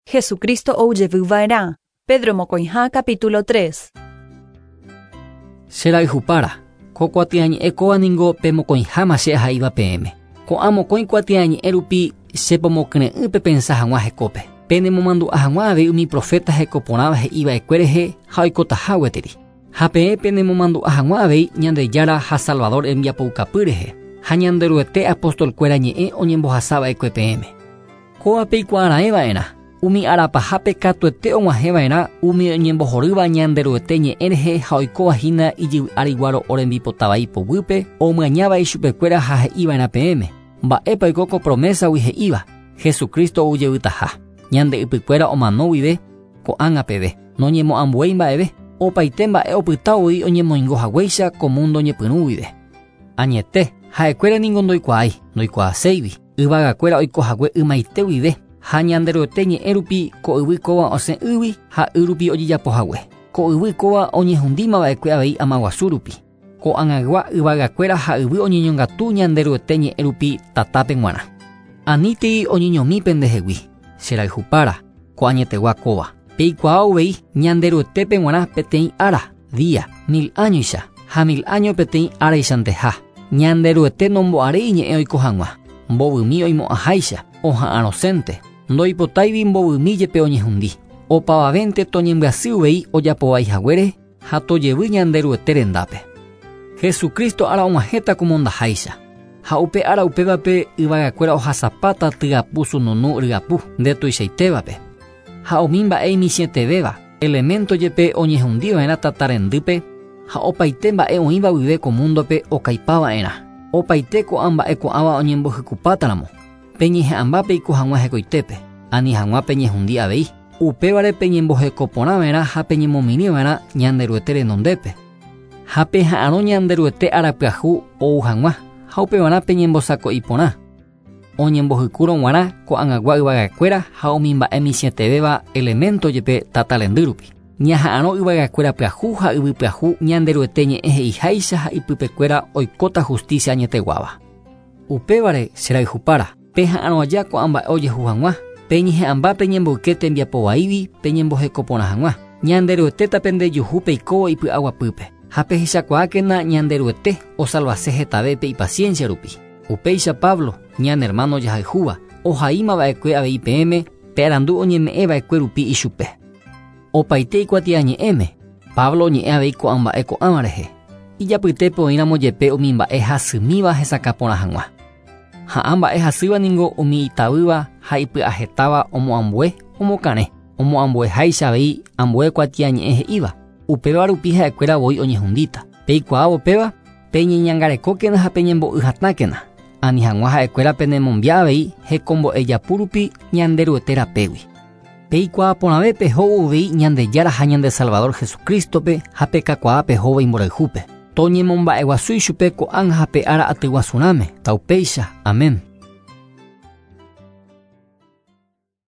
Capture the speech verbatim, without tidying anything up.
Jesucristo oujevýva'erã. Pedro mokõiha capítulo tres. Cherayhupára, ko kuatiañe'ẽ kóvaniko pe mokõiháma che aha'íva peẽme. Ko'ã mokõi kuatiañe'ẽ rupi chepomokyrẽ'ỹ pe pensa hag̃ua hekópe. Pene momandu'a hag̃ua avei umi profeta hekoporãva he'iva'ekue rehe ha oikotaha gueteri. Ha peẽ pene momandu'a hag̃ua avei Ñandejára ha Salvador rembiapoukapy rehe. Ha ñanderuete apostolkuéra ñe'ẽ oñembohasava'ekue peẽme. Kóvape ikuaarãeva'erã. Umi arapahápe katuete og̃uahẽva'erã umi oñembohorýva ñanderuete ñe'ẽ rehe ha oikovahína ijy ariguáro orembipotavai ipoguýpe omyañáva ichupekuéra ha he'íva'erã peẽme. Mba'épa oiko ko promesagui he'íva. Jesucristo oujevýtaha. Ñande ypykuéra omano guive ko'ág̃a peve. Noñemo'ãmbuéi mba'eve. Opaite mba'e opytávoi oñemoingohaguéicha ko mundo ñepyrũ guive. Añete, ha'ekuéra ningo ndoikuaái, ndoikuaaséivi. Yvagakuéra oikohague ymaite guive. Ha ñanderuete ñe'ẽ rupi ko yvy kóva osẽ ývi ha y rupi ojejapohague. Ko yvy kóva oñehundímava'ekue avei Amaguasu rupi. Ko ág̃agua yvagakuéra ha yvy oñeñongatu ñanderuete ñe'ẽ rupi tatápe g̃uarã. Aníti oñeñomi pendehegui. Cherayhupára, ko añetegua kóva. Peikuaávei ñanderuetépe g̃uarã peteĩ ára, día, mil añoicha, ha mil año peteĩ áraichanteha. Ñanderuete nombo'aréi ñe'ẽ oiko hag̃ua. Mbovymi oimo'ãháicha, oha'ãrõsénte. Ndoipotáivi mbovymi jepe oñehundi. Opavavénte toñembyasývei ojapovaihaguére ha tojevy ñanderuete rendápe. Jesucristo ára og̃uahẽta ko mondaháicha. Ha upe ára upévape yvagakuéra ohasapáta tyapu sununu ryapu nde tuichaitévape. Ha omi mba'e imitĩetevéva elemento jepe oñehundíva'erã tata rendýpe ha opaite mba'e oĩva guive ko mundope okaipava'erã. Opaite ko'ã mba'e ko'ãva oñembohykupátaramo. Peñehe'ãmbápe iku hag̃ua hekoitépe, ani hag̃ua peñehundi avei. Upévare peñembohekoporãva'erã ha peñemomirĩva'erã ñanderuete renondépe. Ha peha'ãrõ ñanderuete arapyahu ou hag̃ua ha upevarã peñembosako'i porã. Oñembohykúrõ g̃uarã ko'ãngagua yvagakuéra ha umi mba'e mitĩetevéva elemento jepe tata rendy rupi. Ñaha'ãrõ yvagakuéra pyahu ha yvy pyahu ñanderuete ñe'ẽ he'iháicha ha ipypekuéra oikóta justicia añeteguáva. Upévare cherayhupára. Peha'ãrõ aja ko'ã mba'e ojehu hag̃ua. Peñehe'ãmba peñemboyke tembiapovaívi peñembohekoporã hag̃ua. Ñanderuetéta pendejuhu peikóvo ipy'aguapýpe. Ha pehechakuaákena ñanderuete osalvase hetavépe ipaciencia rupi. Upéicha Pablo, ñane hermano jahayhúva, ohaímava'ekue avei peẽme pe'arandu oñeme'ẽva'ekue rupi ichupe. Opaite ikuatiañe'ẽme, Pablo ñe'ẽ avei ko'ã mba'e ko'ãva rehe. Ijapytépe oĩramo jepe umi mba'e hasymíva hesakaporã hag̃ua. Ha'ã mba'e hasýva ningo umi itavýva ha ipy'ahetáva omoambue omokãre. Omoambueháicha avei ambue kuatiañe'ẽ he'íva. Upéva rupi ha'ekuéra voi oñehundíta. Peikuaávo péva peñeñangarekókena ha peñembo'yhatákena. Ani hag̃ua ha'ekuéra penemombia avei hekombo'e japu rupi ñanderuete rapégui. Peikuaa porãve pehóvovei Ñandejára ha Ñande Salvador Jesucristope ha pekakuaa pehóva imborayhúpe. Toñemomba'eguasúi chupe ko'ág̃a ha pe ára atyguasurãme. Taupéicha. Amén.